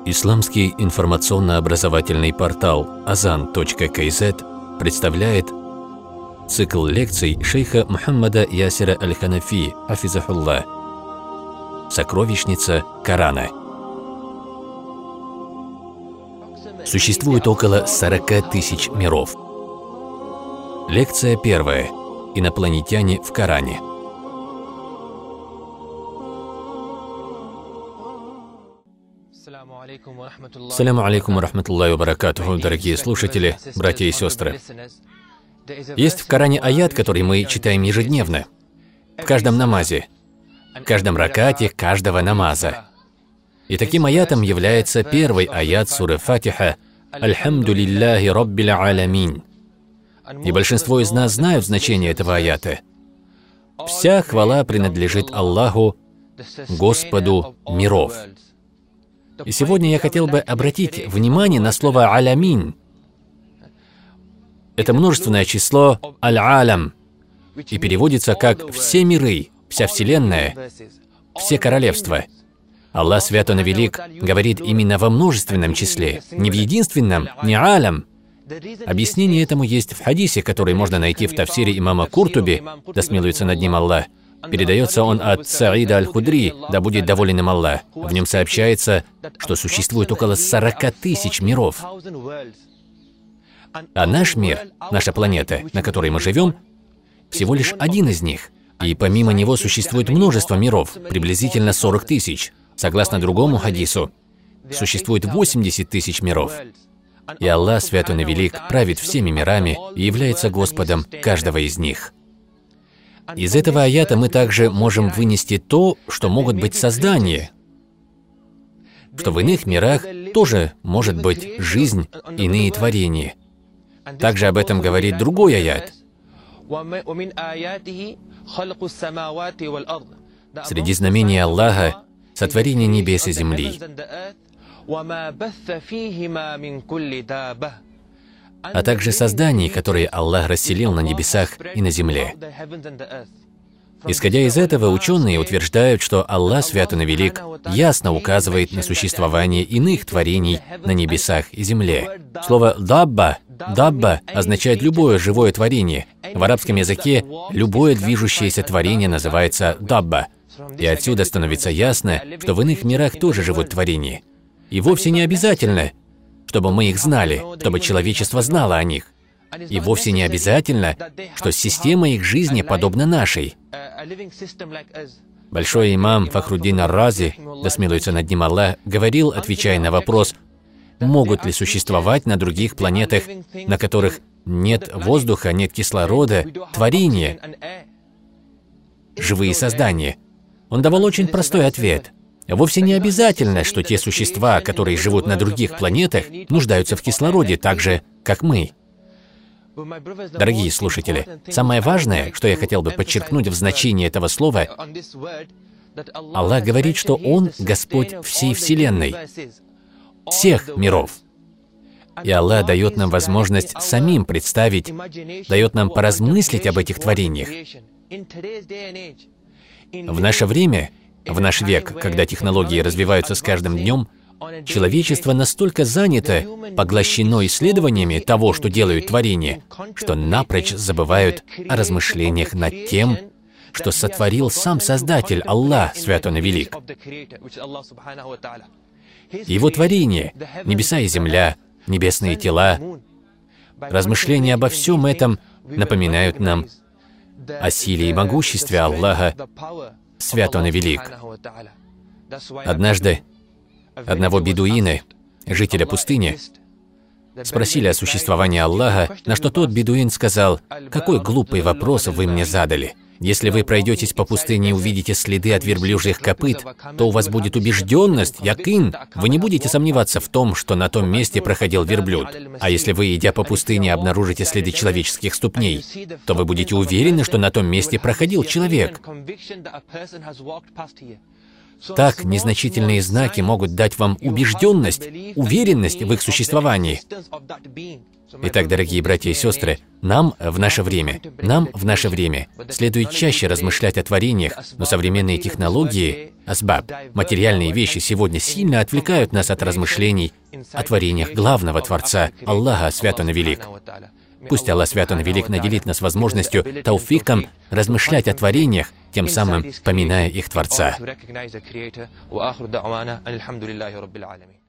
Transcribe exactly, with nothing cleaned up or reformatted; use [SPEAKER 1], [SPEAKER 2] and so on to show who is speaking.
[SPEAKER 1] Исламский информационно-образовательный портал азан точка кей зет представляет цикл лекций шейха Мухаммада Ясира Аль-Ханафи, хафизахуллах, «Сокровищница Корана». Существует около сорока тысяч миров. Лекция первая. Инопланетяне в Коране. Саляму алейкум ва рахматуллахи ва баракатуху, дорогие слушатели, братья и сестры. Есть в Коране аят, который мы читаем ежедневно, в каждом намазе, в каждом ракате каждого намаза. И таким аятом является первый аят суры Фатиха «Альхамдулиллахи Раббил Аламин». И большинство из нас знают значение этого аята. Вся хвала принадлежит Аллаху, Господу миров. И сегодня я хотел бы обратить внимание на слово «алямин». Это множественное число «аль-алям» и переводится как «все миры», «вся вселенная», «все королевства». Аллах Свят Он и Велик говорит именно во множественном числе, не в единственном, не «алям». Объяснение этому есть в хадисе, который можно найти в тафсире имама Куртуби, да смилуется над ним Аллах. Передается он от Саида Аль-Худри, да будет доволен им Аллах. В нем сообщается, что существует около сорока тысяч миров. А наш мир, наша планета, на которой мы живем, всего лишь один из них. И помимо него существует множество миров, приблизительно сорок тысяч. Согласно другому хадису, существует восемьдесят тысяч миров. И Аллах, Свят Он и Велик, правит всеми мирами и является Господом каждого из них. Из этого аята мы также можем вынести то, что могут быть создания, что в иных мирах тоже может быть жизнь, иные творения. Также об этом говорит другой аят. Среди знамений Аллаха — сотворение небес и земли, а также созданий, которые Аллах расселил на небесах и на земле. Исходя из этого, ученые утверждают, что Аллах Свят Он и Велик ясно указывает на существование иных творений на небесах и земле. Слово «дабба» «дабба» означает любое живое творение. В арабском языке любое движущееся творение называется «дабба». И отсюда становится ясно, что в иных мирах тоже живут творения. И вовсе не обязательно, чтобы мы их знали, чтобы человечество знало о них. И вовсе не обязательно, что система их жизни подобна нашей. Большой имам Фахруддин ар-Рази, да смилуется над ним Аллах, говорил, отвечая на вопрос, могут ли существовать на других планетах, на которых нет воздуха, нет кислорода, творения, живые создания. Он давал очень простой ответ. Вовсе не обязательно, что те существа, которые живут на других планетах, нуждаются в кислороде так же, как мы. Дорогие слушатели, самое важное, что я хотел бы подчеркнуть в значении этого слова, Аллах говорит, что Он Господь всей Вселенной, всех миров. И Аллах дает нам возможность самим представить, дает нам поразмыслить об этих творениях. В наше время, в наш век, когда технологии развиваются с каждым днем, человечество настолько занято, поглощено исследованиями того, что делают творения, что напрочь забывают о размышлениях над тем, что сотворил сам Создатель, Аллах, Свят Он и Велик. Его творения, небеса и земля, небесные тела, размышления обо всем этом напоминают нам о силе и могуществе Аллаха, Свят Он и Велик. Однажды одного бедуина, жителя пустыни, спросили о существовании Аллаха, на что тот бедуин сказал: «Какой глупый вопрос вы мне задали? Если вы пройдетесь по пустыне и увидите следы от верблюжьих копыт, то у вас будет убежденность, якин, вы не будете сомневаться в том, что на том месте проходил верблюд. А если вы, идя по пустыне, обнаружите следы человеческих ступней, то вы будете уверены, что на том месте проходил человек». Так, незначительные знаки могут дать вам убежденность, уверенность в их существовании. Итак, дорогие братья и сестры, нам в наше время, нам в наше время следует чаще размышлять о творениях, но современные технологии, асбаб, материальные вещи сегодня сильно отвлекают нас от размышлений о творениях главного Творца, Аллаха, свят Он и велик. Пусть Аллах, свят Он и велик, наделит нас возможностью, тауфиком, размышлять о творениях, тем самым поминая их Творца.